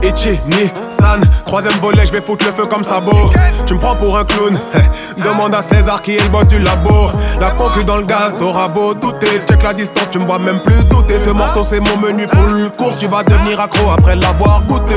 Ichi, Ni, San. Troisième volet, je vais foutre le feu comme sabot. Tu me prends pour un clown. Demande à César qui est le boss du labo. La concu dans le gaz, t'auras beau douter. Check la distance, tu me vois même plus douter. Ce morceau c'est mon menu full course. Tu vas devenir accro après l'avoir goûté.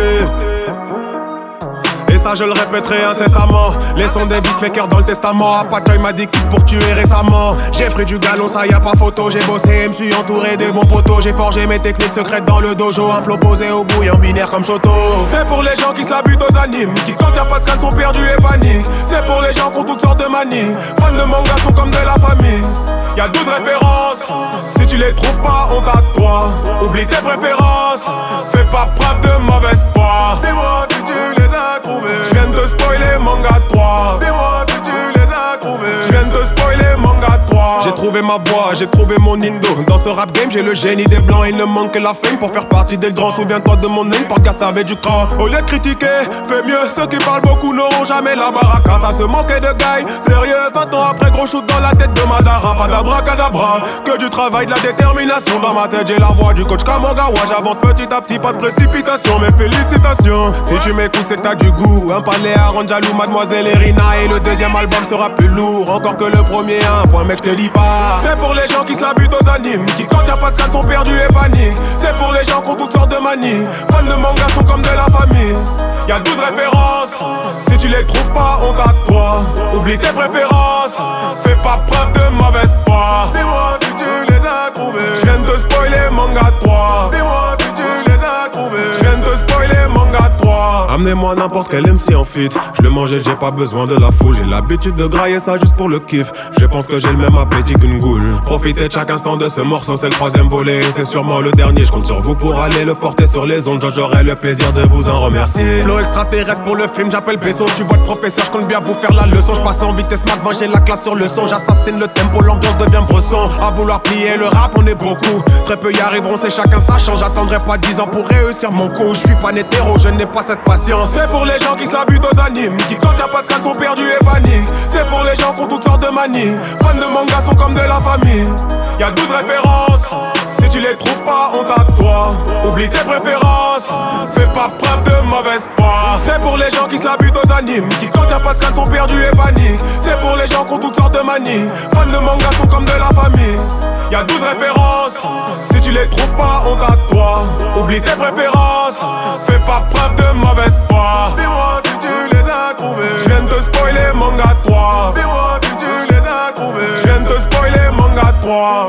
Et ça je le répéterai incessamment. Les sons des beatmakers dans le testament. Apachoy m'a dit quitte pour tuer récemment. J'ai pris du galon, ça y a pas photo. J'ai bossé et me suis entouré des bons potos. J'ai forgé mes techniques secrètes dans le dojo. Un flow posé au bouillon binaire comme Choto. C'est pour les gens qui se la butent aux animes, qui quand y'a pas de scan sont perdus et paniques. C'est pour les gens qui ont toutes sortes de manies. Fans de manga sont comme de la famille. Y'a 12 références, si tu les trouves pas on t'a toi. Oublie tes préférences, fais pas preuve de mauvaise foi. Dis-moi si tu les as trouvés. Je viens de spoiler manga 3. Dis-moi si tu les as trouvés. Je viens de spoiler manga 3. J'ai trouvé ma voix, j'ai trouvé mon indo. Dans ce rap game j'ai le génie des blancs. Il ne manque que la fame pour faire partie des grands. Souviens-toi de mon name, podcast avec du cran. Au lieu de critiquer, fais mieux. Ceux qui parlent beaucoup n'auront jamais la baraka. Ça se manquait de guy, sérieux. 20 ans après gros shoot dans la tête de Madara. Pas d'abracadabra, que du travail, de la détermination. Dans ma tête j'ai la voix du coach Kamogawa. J'avance petit à petit, pas de précipitation. Mais félicitations, si tu m'écoutes c'est que t'as du goût. Un palais à Ranjalou, Mademoiselle Erina. Et le deuxième album sera plus lourd encore que le premier. Un point mec je te dis pas. C'est pour les gens qui se la butent aux animes, qui quand y'a pas de scan sont perdus et paniques. C'est pour les gens qui ont toutes sortes de manies. Fans de manga sont comme de la famille. Y'a 12 références, si tu les trouves pas on t'a toi. Oublie tes préférences, fais pas preuve de mauvaise foi. Dis-moi si tu les as trouvés. Je viens de spoiler manga 3. Dis-moi si tu les as trouvés. Je viens de spoiler manga 3. Amenez-moi n'importe quel MC en fit. Je le mangeais, j'ai pas besoin de la foule. J'ai l'habitude de grailler ça juste pour le kiff. Je pense que j'ai le même appétit qu'une goule. Profitez de chaque instant de ce morceau, c'est le troisième volet. C'est sûrement le dernier, je compte sur vous pour aller le porter sur les ondes. J'aurai le plaisir de vous en remercier. Flow extraterrestre pour le film, j'appelle Besson. Je suis votre professeur, je compte bien vous faire la leçon. Je passe en vitesse Mach 20, j'ai la classe sur le son. J'assassine le tempo, l'ambiance devient bresson. À vouloir plier le rap, on est beaucoup. Très peu y arriveront, c'est chacun sa chance. J'attendrai pas 10 ans pour réussir mon coup. Je suis pas né hétéro, je n'ai pas cette patience. C'est pour les gens qui se la butent aux animes, qui quand y'a pas de scan sont perdus et paniques. C'est pour les gens qui ont toutes sortes de manies. Fans de manga sont comme de la famille. Y'a 12 références, si tu les trouves pas on t'a toi. Oublie tes préférences, fais pas preuve de mauvaise foi. C'est pour les gens qui se la butent aux animes, qui quand y'a pas de scan sont perdus et paniques. C'est pour les gens qui ont toutes sortes de manies. Fans de manga sont comme de la famille. Y'a 12 références, si tu les trouves pas on t'a toi. Oublie tes préférences, fais pas preuve de mauvaise foi. Dis-moi si tu les as trouvés. Je viens de spoiler manga 3. Dis-moi si tu les as trouvés. Je viens de spoiler manga 3.